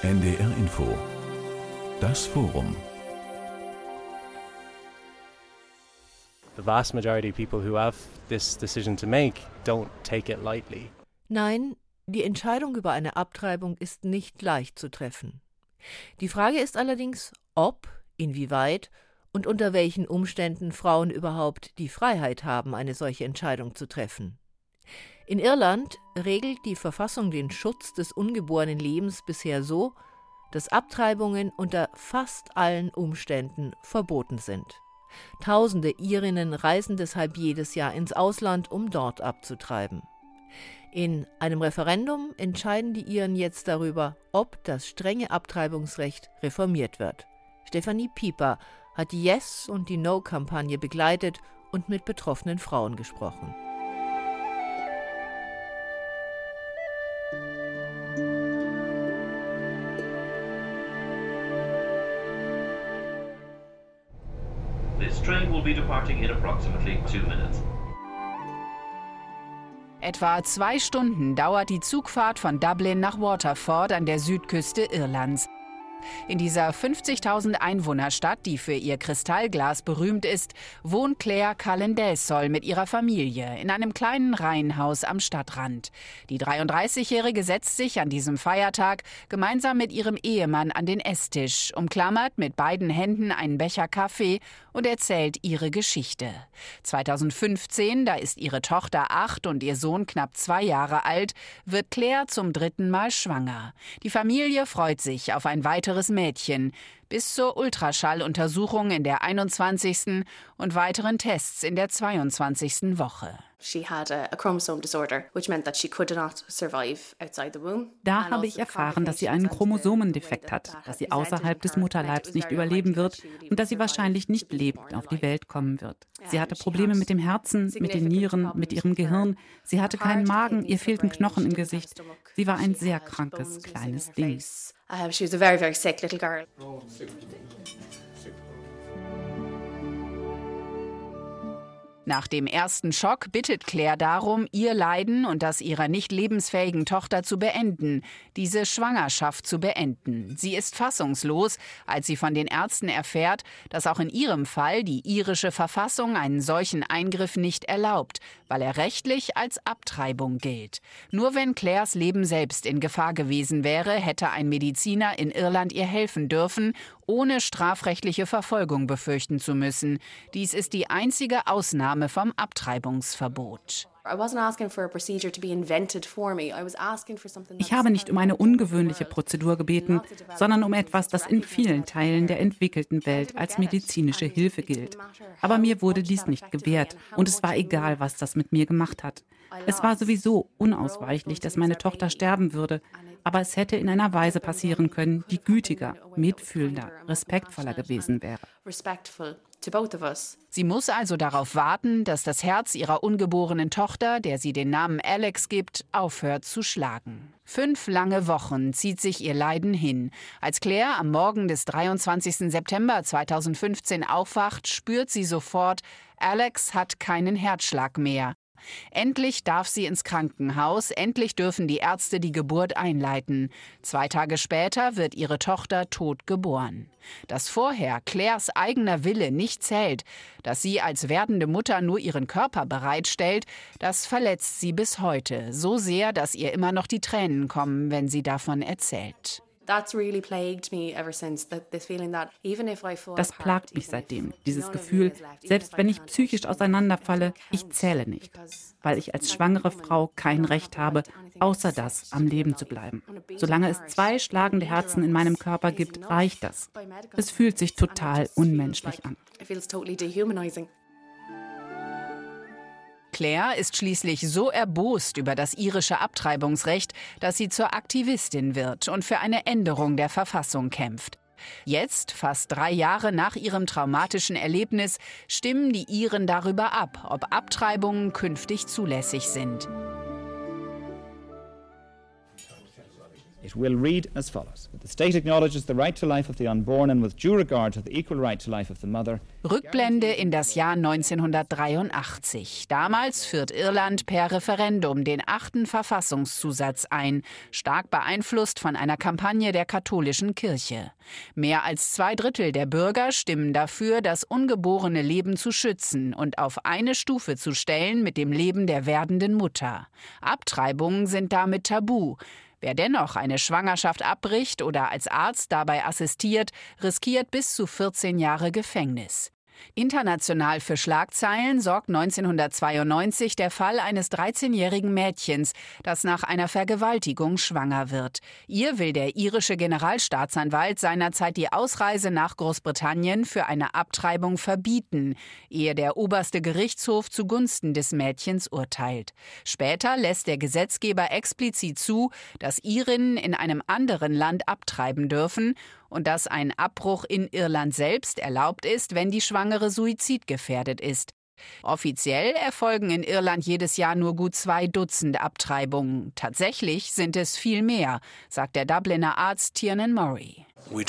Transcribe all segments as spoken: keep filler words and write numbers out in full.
N D R Info. Das Forum. The vast majority of people who have this decision to make don't take it lightly. Nein, die Entscheidung über eine Abtreibung ist nicht leicht zu treffen. Die Frage ist allerdings, ob, inwieweit und unter welchen Umständen Frauen überhaupt die Freiheit haben, eine solche Entscheidung zu treffen. In Irland regelt die Verfassung den Schutz des ungeborenen Lebens bisher so, dass Abtreibungen unter fast allen Umständen verboten sind. Tausende Irinnen reisen deshalb jedes Jahr ins Ausland, um dort abzutreiben. In einem Referendum entscheiden die Iren jetzt darüber, ob das strenge Abtreibungsrecht reformiert wird. Stefanie Pieper hat die Yes- und die No-Kampagne begleitet und mit betroffenen Frauen gesprochen. This train will be departing in approximately two minutes. Etwa zwei Stunden dauert die Zugfahrt von Dublin nach Waterford an der Südküste Irlands. In dieser fünfzigtausend Einwohnerstadt, die für ihr Kristallglas berühmt ist, wohnt Claire Calendelsol mit ihrer Familie in einem kleinen Reihenhaus am Stadtrand. Die dreiunddreißigjährige setzt sich an diesem Feiertag gemeinsam mit ihrem Ehemann an den Esstisch, umklammert mit beiden Händen einen Becher Kaffee und erzählt ihre Geschichte. zweitausendfünfzehn, da ist ihre Tochter acht und ihr Sohn knapp zwei Jahre alt, wird Claire zum dritten Mal schwanger. Die Familie freut sich auf ein weiteres Mädchen, bis zur Ultraschalluntersuchung in der einundzwanzigsten und weiteren Tests in der zweiundzwanzigsten Woche. Da habe ich erfahren, dass sie einen Chromosomendefekt hat, dass sie außerhalb des Mutterleibs nicht überleben wird und dass sie wahrscheinlich nicht lebend auf die Welt kommen wird. Sie hatte Probleme mit dem Herzen, mit den Nieren, mit ihrem Gehirn. Sie hatte keinen Magen, ihr fehlten Knochen im Gesicht. Sie war ein sehr krankes, kleines Ding. She was a very, very sick little girl. Nach dem ersten Schock bittet Claire darum, ihr Leiden und das ihrer nicht lebensfähigen Tochter zu beenden, diese Schwangerschaft zu beenden. Sie ist fassungslos, als sie von den Ärzten erfährt, dass auch in ihrem Fall die irische Verfassung einen solchen Eingriff nicht erlaubt, weil er rechtlich als Abtreibung gilt. Nur wenn Claires Leben selbst in Gefahr gewesen wäre, hätte ein Mediziner in Irland ihr helfen dürfen, ohne strafrechtliche Verfolgung befürchten zu müssen. Dies ist die einzige Ausnahme vom Abtreibungsverbot. Ich habe nicht um eine ungewöhnliche Prozedur gebeten, sondern um etwas, das in vielen Teilen der entwickelten Welt als medizinische Hilfe gilt. Aber mir wurde dies nicht gewährt und es war egal, was das mit mir gemacht hat. Es war sowieso unausweichlich, dass meine Tochter sterben würde, aber es hätte in einer Weise passieren können, die gütiger, mitfühlender, respektvoller gewesen wäre. Sie muss also darauf warten, dass das Herz ihrer ungeborenen Tochter, der sie den Namen Alex gibt, aufhört zu schlagen. Fünf lange Wochen zieht sich ihr Leiden hin. Als Claire am Morgen des dreiundzwanzigsten September zweitausendfünfzehn aufwacht, spürt sie sofort, Alex hat keinen Herzschlag mehr. Endlich darf sie ins Krankenhaus, endlich dürfen die Ärzte die Geburt einleiten. Zwei Tage später wird ihre Tochter tot geboren. Dass vorher Claires eigener Wille nicht zählt, dass sie als werdende Mutter nur ihren Körper bereitstellt, das verletzt sie bis heute, so sehr, dass ihr immer noch die Tränen kommen, wenn sie davon erzählt. Das plagt mich seitdem, dieses Gefühl, selbst wenn ich psychisch auseinanderfalle, ich zähle nicht, weil ich als schwangere Frau kein Recht habe, außer das, am Leben zu bleiben. Solange es zwei schlagende Herzen in meinem Körper gibt, reicht das. Es fühlt sich total unmenschlich an. Claire ist schließlich so erbost über das irische Abtreibungsrecht, dass sie zur Aktivistin wird und für eine Änderung der Verfassung kämpft. Jetzt, fast drei Jahre nach ihrem traumatischen Erlebnis, stimmen die Iren darüber ab, ob Abtreibungen künftig zulässig sind. It will read as follows. The state acknowledges the right to life of the unborn and with due regard to the equal right to life of the mother. Rückblende in das Jahr neunzehnhundertdreiundachtzig. Damals führt Irland per Referendum den achten Verfassungszusatz ein, stark beeinflusst von einer Kampagne der katholischen Kirche. Mehr als zwei Drittel der Bürger stimmen dafür, das ungeborene Leben zu schützen und auf eine Stufe zu stellen mit dem Leben der werdenden Mutter. Abtreibungen sind damit tabu. Wer dennoch eine Schwangerschaft abbricht oder als Arzt dabei assistiert, riskiert bis zu vierzehn Jahre Gefängnis. International für Schlagzeilen sorgt neunzehnhundertzweiundneunzig der Fall eines dreizehnjährigen Mädchens, das nach einer Vergewaltigung schwanger wird. Ihr will der irische Generalstaatsanwalt seinerzeit die Ausreise nach Großbritannien für eine Abtreibung verbieten, ehe der oberste Gerichtshof zugunsten des Mädchens urteilt. Später lässt der Gesetzgeber explizit zu, dass Irinnen in einem anderen Land abtreiben dürfen und dass ein Abbruch in Irland selbst erlaubt ist, wenn die Schwangere suizidgefährdet ist. Offiziell erfolgen in Irland jedes Jahr nur gut zwei Dutzend Abtreibungen. Tatsächlich sind es viel mehr, sagt der Dubliner Arzt Tiernan Murray.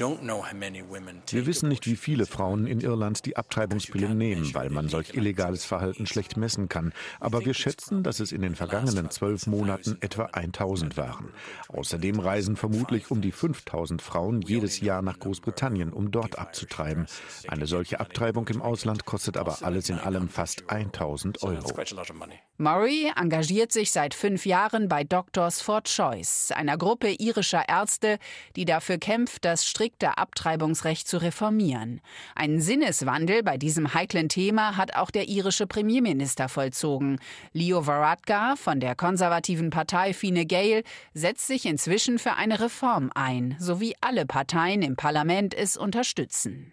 Wir wissen nicht, wie viele Frauen in Irland die Abtreibungspille nehmen, weil man solch illegales Verhalten schlecht messen kann. Aber wir schätzen, dass es in den vergangenen zwölf Monaten etwa tausend waren. Außerdem reisen vermutlich um die fünftausend Frauen jedes Jahr nach Großbritannien, um dort abzutreiben. Eine solche Abtreibung im Ausland kostet aber alles in allem fast tausend Euro. Murray engagiert sich seit fünf Jahren bei Doctors for Choice, einer Gruppe irischer Ärzte, die dafür kämpft, das strikte Abtreibungsrecht zu reformieren. Einen Sinneswandel bei diesem heiklen Thema hat auch der irische Premierminister vollzogen. Leo Varadkar von der konservativen Partei Fine Gael setzt sich inzwischen für eine Reform ein, so wie alle Parteien im Parlament es unterstützen.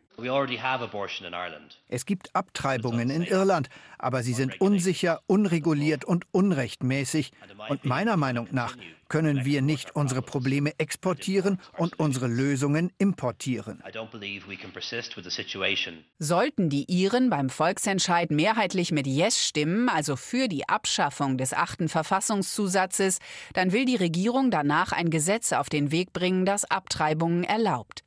Es gibt Abtreibungen in Irland, aber sie sind unsicher, unreguliert und unrechtmäßig. Und meiner Meinung nach können wir nicht unsere Probleme exportieren und unsere Lösungen importieren. Sollten die Iren beim Volksentscheid mehrheitlich mit Yes stimmen, also für die Abschaffung des achten Verfassungszusatzes, dann will die Regierung danach ein Gesetz auf den Weg bringen, das Abtreibungen erlaubt.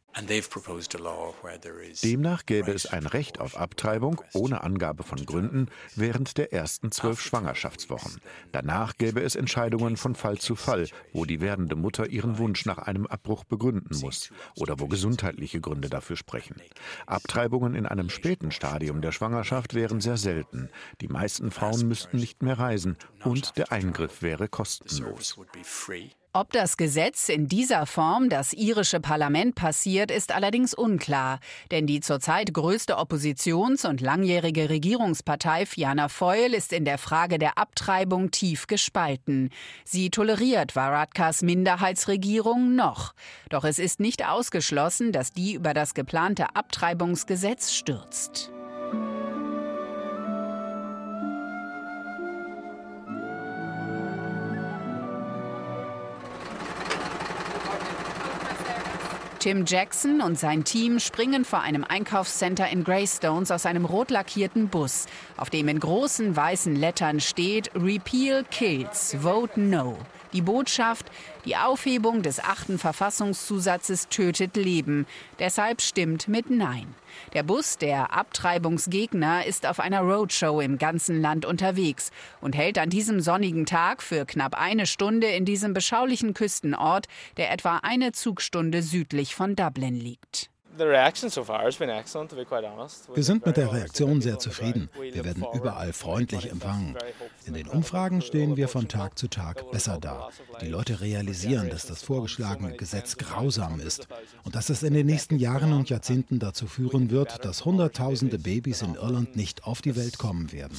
Demnach gäbe es ein Recht auf Abtreibung ohne Angabe von Gründen während der ersten zwölf Schwangerschaftswochen. Danach gäbe es Entscheidungen von Fall zu Fall, wo die werdende Mutter ihren Wunsch nach einem Abbruch begründen muss oder wo gesundheitliche Gründe dafür sprechen. Abtreibungen in einem späten Stadium der Schwangerschaft wären sehr selten. Die meisten Frauen müssten nicht mehr reisen und der Eingriff wäre kostenlos. Ob das Gesetz in dieser Form das irische Parlament passiert, ist allerdings unklar. Denn die zurzeit größte Oppositions- und langjährige Regierungspartei Fianna Fáil ist in der Frage der Abtreibung tief gespalten. Sie toleriert Varadkars Minderheitsregierung noch. Doch es ist nicht ausgeschlossen, dass die über das geplante Abtreibungsgesetz stürzt. Tim Jackson und sein Team springen vor einem Einkaufscenter in Greystones aus einem rot lackierten Bus, auf dem in großen weißen Lettern steht Repeal kills, vote no. Die Botschaft, die Aufhebung des achten Verfassungszusatzes tötet Leben. Deshalb stimmt mit Nein. Der Bus der Abtreibungsgegner ist auf einer Roadshow im ganzen Land unterwegs und hält an diesem sonnigen Tag für knapp eine Stunde in diesem beschaulichen Küstenort, der etwa eine Zugstunde südlich von Dublin liegt. Wir sind mit der Reaktion sehr zufrieden. Wir werden überall freundlich empfangen. In den Umfragen stehen wir von Tag zu Tag besser da. Die Leute realisieren, dass das vorgeschlagene Gesetz grausam ist und dass es in den nächsten Jahren und Jahrzehnten dazu führen wird, dass Hunderttausende Babys in Irland nicht auf die Welt kommen werden.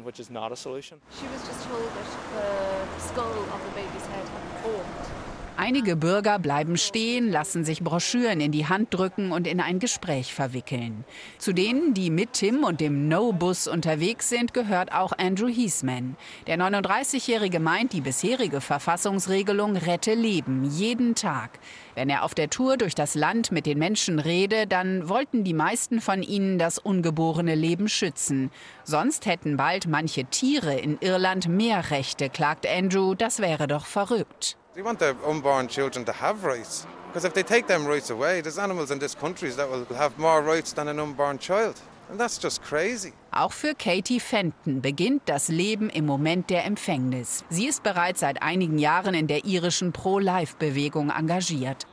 Einige Bürger bleiben stehen, lassen sich Broschüren in die Hand drücken und in ein Gespräch verwickeln. Zu denen, die mit Tim und dem No-Bus unterwegs sind, gehört auch Andrew Heasman. Der neununddreißigjährige meint, die bisherige Verfassungsregelung rette Leben, jeden Tag. Wenn er auf der Tour durch das Land mit den Menschen rede, dann wollten die meisten von ihnen das ungeborene Leben schützen. Sonst hätten bald manche Tiere in Irland mehr Rechte, klagt Andrew, das wäre doch verrückt. They want their unborn children to have rights. Because if they take them rights away, there's animals in this country that will have more rights than an unborn child. And that's just crazy. Auch für Katie Fenton beginnt das Leben im Moment der Empfängnis. Sie ist bereits seit einigen Jahren in der irischen Pro-Life-Bewegung engagiert.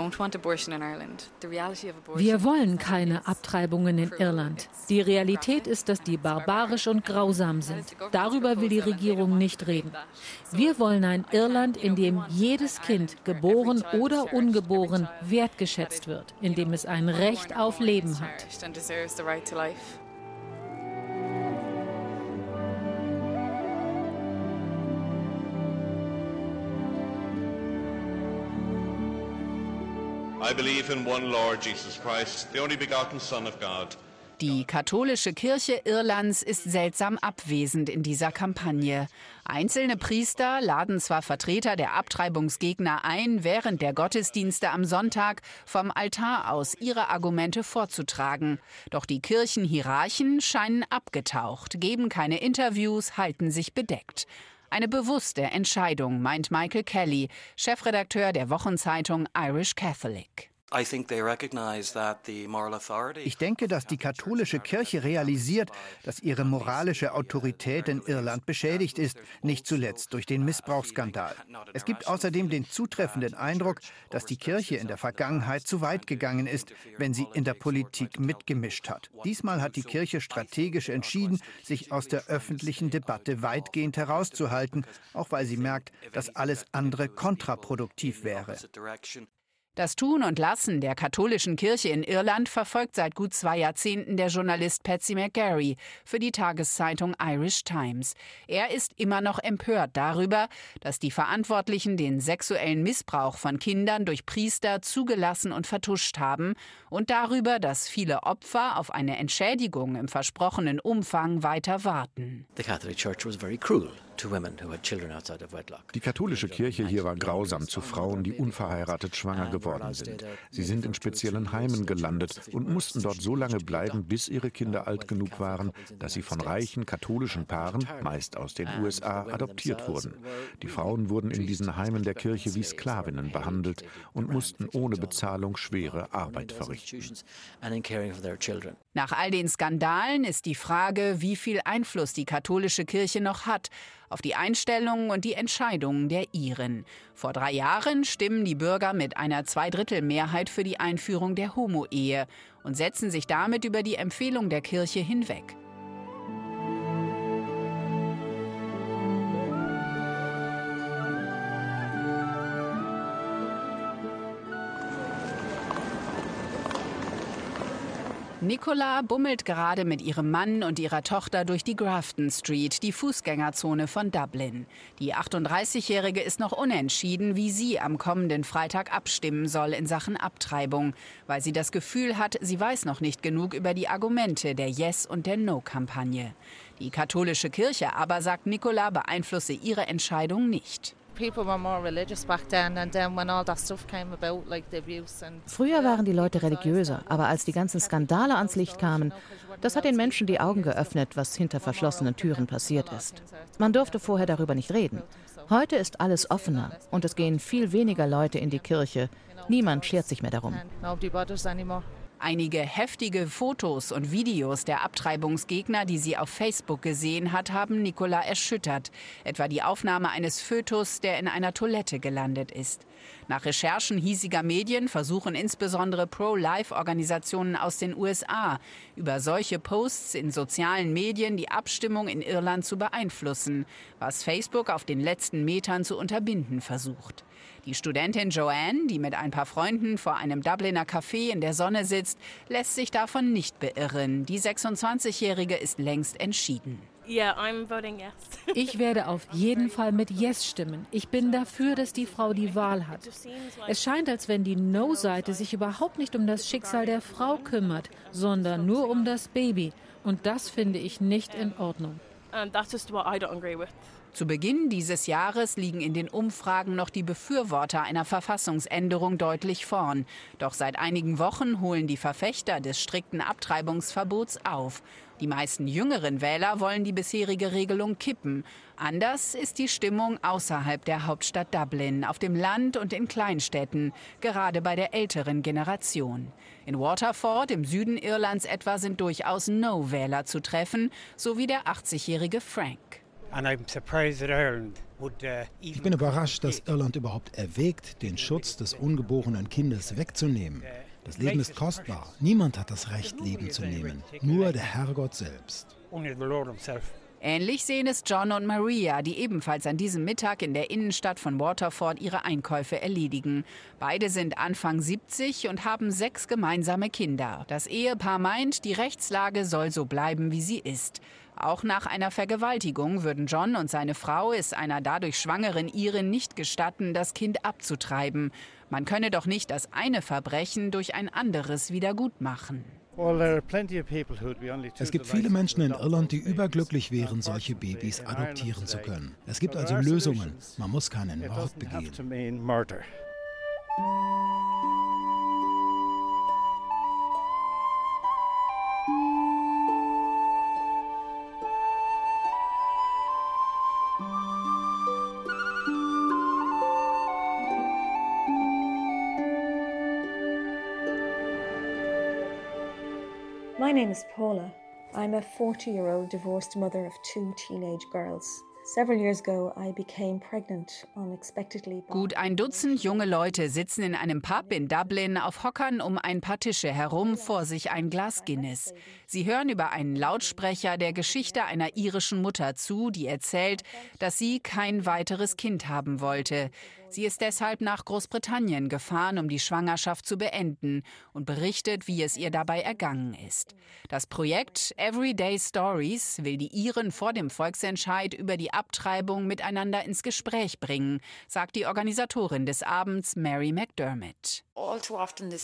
Wir wollen keine Abtreibungen in Irland. Die Realität ist, dass die barbarisch und grausam sind. Darüber will die Regierung nicht reden. Wir wollen ein Irland, in dem jedes Kind, geboren oder ungeboren, wertgeschätzt wird, in dem es ein Recht auf Leben hat. I believe in one Lord Jesus Christ, the only begotten Son of God. Die katholische Kirche Irlands ist seltsam abwesend in dieser Kampagne. Einzelne Priester laden zwar Vertreter der Abtreibungsgegner ein, während der Gottesdienste am Sonntag vom Altar aus ihre Argumente vorzutragen. Doch die Kirchenhierarchen scheinen abgetaucht, geben keine Interviews, halten sich bedeckt. Eine bewusste Entscheidung, meint Michael Kelly, Chefredakteur der Wochenzeitung Irish Catholic. Ich denke, dass die katholische Kirche realisiert, dass ihre moralische Autorität in Irland beschädigt ist, nicht zuletzt durch den Missbrauchsskandal. Es gibt außerdem den zutreffenden Eindruck, dass die Kirche in der Vergangenheit zu weit gegangen ist, wenn sie in der Politik mitgemischt hat. Diesmal hat die Kirche strategisch entschieden, sich aus der öffentlichen Debatte weitgehend herauszuhalten, auch weil sie merkt, dass alles andere kontraproduktiv wäre. Das Tun und Lassen der katholischen Kirche in Irland verfolgt seit gut zwei Jahrzehnten der Journalist Patsy McGarry für die Tageszeitung Irish Times. Er ist immer noch empört darüber, dass die Verantwortlichen den sexuellen Missbrauch von Kindern durch Priester zugelassen und vertuscht haben und darüber, dass viele Opfer auf eine Entschädigung im versprochenen Umfang weiter warten. Die katholische Kirche hier war grausam zu Frauen, die unverheiratet schwanger geworden sind. Sie sind in speziellen Heimen gelandet und mussten dort so lange bleiben, bis ihre Kinder alt genug waren, dass sie von reichen katholischen Paaren, meist aus den U S A, adoptiert wurden. Die Frauen wurden in diesen Heimen der Kirche wie Sklavinnen behandelt und mussten ohne Bezahlung schwere Arbeit verrichten. Nach all den Skandalen ist die Frage, wie viel Einfluss die katholische Kirche noch hat auf die Einstellungen und die Entscheidungen der Iren. Vor drei Jahren stimmen die Bürger mit einer Zweidrittelmehrheit für die Einführung der Homo-Ehe und setzen sich damit über die Empfehlung der Kirche hinweg. Nicola bummelt gerade mit ihrem Mann und ihrer Tochter durch die Grafton Street, die Fußgängerzone von Dublin. Die achtunddreißigjährige ist noch unentschieden, wie sie am kommenden Freitag abstimmen soll in Sachen Abtreibung, weil sie das Gefühl hat, sie weiß noch nicht genug über die Argumente der Yes- und der No-Kampagne. Die katholische Kirche aber, sagt Nicola, beeinflusse ihre Entscheidung nicht. Früher waren die Leute religiöser, aber als die ganzen Skandale ans Licht kamen, das hat den Menschen die Augen geöffnet, was hinter verschlossenen Türen passiert ist. Man durfte vorher darüber nicht reden. Heute ist alles offener und es gehen viel weniger Leute in die Kirche. Niemand schert sich mehr darum. Einige heftige Fotos und Videos der Abtreibungsgegner, die sie auf Facebook gesehen hat, haben Nicola erschüttert. Etwa die Aufnahme eines Fötus, der in einer Toilette gelandet ist. Nach Recherchen hiesiger Medien versuchen insbesondere Pro-Life-Organisationen aus den U S A, über solche Posts in sozialen Medien die Abstimmung in Irland zu beeinflussen, was Facebook auf den letzten Metern zu unterbinden versucht. Die Studentin Joanne, die mit ein paar Freunden vor einem Dubliner Café in der Sonne sitzt, lässt sich davon nicht beirren. Die sechsundzwanzigjährige ist längst entschieden. Ich werde auf jeden Fall mit Yes stimmen. Ich bin dafür, dass die Frau die Wahl hat. Es scheint, als wenn die No-Seite sich überhaupt nicht um das Schicksal der Frau kümmert, sondern nur um das Baby. Und das finde ich nicht in Ordnung. Zu Beginn dieses Jahres liegen in den Umfragen noch die Befürworter einer Verfassungsänderung deutlich vorn. Doch seit einigen Wochen holen die Verfechter des strikten Abtreibungsverbots auf. Die meisten jüngeren Wähler wollen die bisherige Regelung kippen. Anders ist die Stimmung außerhalb der Hauptstadt Dublin, auf dem Land und in Kleinstädten, gerade bei der älteren Generation. In Waterford, im Süden Irlands etwa, sind durchaus No-Wähler zu treffen, so wie der achtzigjährige Frank. Ich bin überrascht, dass Irland überhaupt erwägt, den Schutz des ungeborenen Kindes wegzunehmen. Das Leben ist kostbar. Niemand hat das Recht, Leben zu nehmen. Nur der Herrgott selbst. Ähnlich sehen es John und Maria, die ebenfalls an diesem Mittag in der Innenstadt von Waterford ihre Einkäufe erledigen. Beide sind Anfang siebzig und haben sechs gemeinsame Kinder. Das Ehepaar meint, die Rechtslage soll so bleiben, wie sie ist. Auch nach einer Vergewaltigung würden John und seine Frau es einer dadurch schwangeren Irin nicht gestatten, das Kind abzutreiben. Man könne doch nicht das eine Verbrechen durch ein anderes wiedergutmachen. Es gibt viele Menschen in Irland, die überglücklich wären, solche Babys adoptieren zu können. Es gibt also Lösungen. Man muss keinen Mord begehen. My name is Paula. I'm a forty-year-old divorced mother of two teenage girls. Several years ago, I became pregnant unexpectedly. Gut ein Dutzend junge Leute sitzen in einem Pub in Dublin auf Hockern um ein paar Tische herum, vor sich ein Glas Guinness. Sie hören über einen Lautsprecher der Geschichte einer irischen Mutter zu, die erzählt, dass sie kein weiteres Kind haben wollte. Sie ist deshalb nach Großbritannien gefahren, um die Schwangerschaft zu beenden, und berichtet, wie es ihr dabei ergangen ist. Das Projekt Everyday Stories will die Iren vor dem Volksentscheid über die Abtreibung miteinander ins Gespräch bringen, sagt die Organisatorin des Abends Mary McDermott. Allzu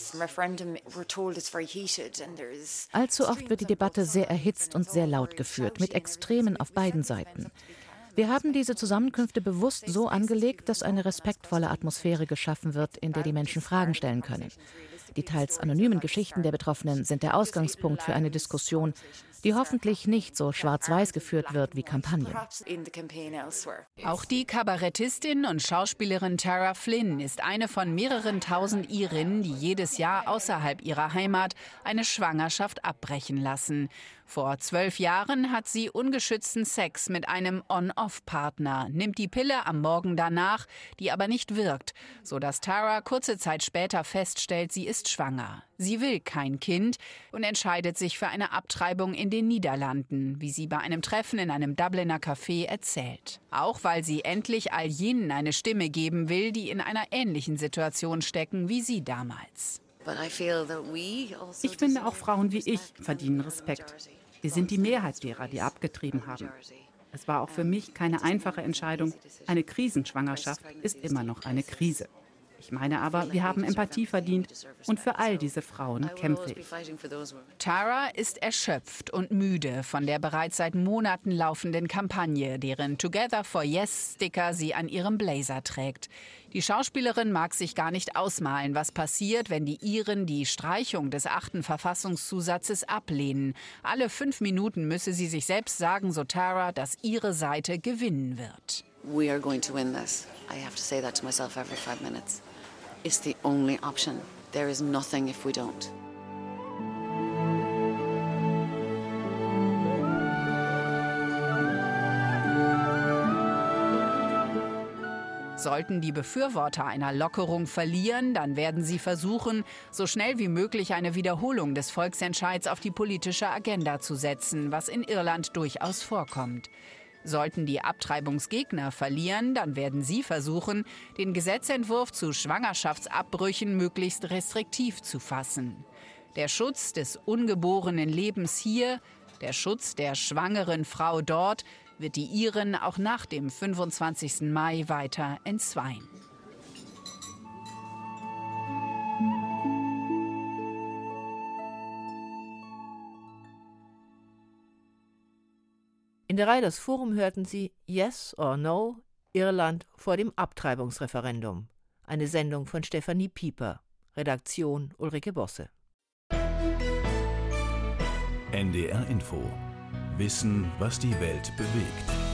oft wird die Debatte sehr erhitzt und sehr laut geführt, mit Extremen auf beiden Seiten. Wir haben diese Zusammenkünfte bewusst so angelegt, dass eine respektvolle Atmosphäre geschaffen wird, in der die Menschen Fragen stellen können. Die teils anonymen Geschichten der Betroffenen sind der Ausgangspunkt für eine Diskussion, die hoffentlich nicht so schwarz-weiß geführt wird wie Kampagnen. Auch die Kabarettistin und Schauspielerin Tara Flynn ist eine von mehreren tausend Irinnen, die jedes Jahr außerhalb ihrer Heimat eine Schwangerschaft abbrechen lassen. Vor zwölf Jahren hat sie ungeschützten Sex mit einem On-Off-Partner, nimmt die Pille am Morgen danach, die aber nicht wirkt, sodass Tara kurze Zeit später feststellt, sie ist schwanger. Sie will kein Kind und entscheidet sich für eine Abtreibung in den Niederlanden, wie sie bei einem Treffen in einem Dubliner Café erzählt. Auch weil sie endlich all jenen eine Stimme geben will, die in einer ähnlichen Situation stecken wie sie damals. Ich finde, auch Frauen wie ich verdienen Respekt. Wir sind die Mehrheit derer, die abgetrieben haben. Es war auch für mich keine einfache Entscheidung. Eine Krisenschwangerschaft ist immer noch eine Krise. Ich meine aber, wir haben Empathie verdient und für all diese Frauen kämpfe ich. Tara ist erschöpft und müde von der bereits seit Monaten laufenden Kampagne, deren Together for Yes-Sticker sie an ihrem Blazer trägt. Die Schauspielerin mag sich gar nicht ausmalen, was passiert, wenn die Iren die Streichung des achten Verfassungszusatzes ablehnen. Alle fünf Minuten müsse sie sich selbst sagen, so Tara, dass ihre Seite gewinnen wird. We are going to win this. I have to say that to myself every five minutes. It's the only option. There is nothing if we don't. Sollten die Befürworter einer Lockerung verlieren, dann werden sie versuchen, so schnell wie möglich eine Wiederholung des Volksentscheids auf die politische Agenda zu setzen, was in Irland durchaus vorkommt. Sollten die Abtreibungsgegner verlieren, dann werden sie versuchen, den Gesetzentwurf zu Schwangerschaftsabbrüchen möglichst restriktiv zu fassen. Der Schutz des ungeborenen Lebens hier, der Schutz der schwangeren Frau dort, wird die Iren auch nach dem fünfundzwanzigsten Mai weiter entzweien. In der Reihe Das Forum hörten Sie Yes or No, Irland vor dem Abtreibungsreferendum. Eine Sendung von Stefanie Pieper. Redaktion Ulrike Bosse. N D R Info. Wissen, was die Welt bewegt.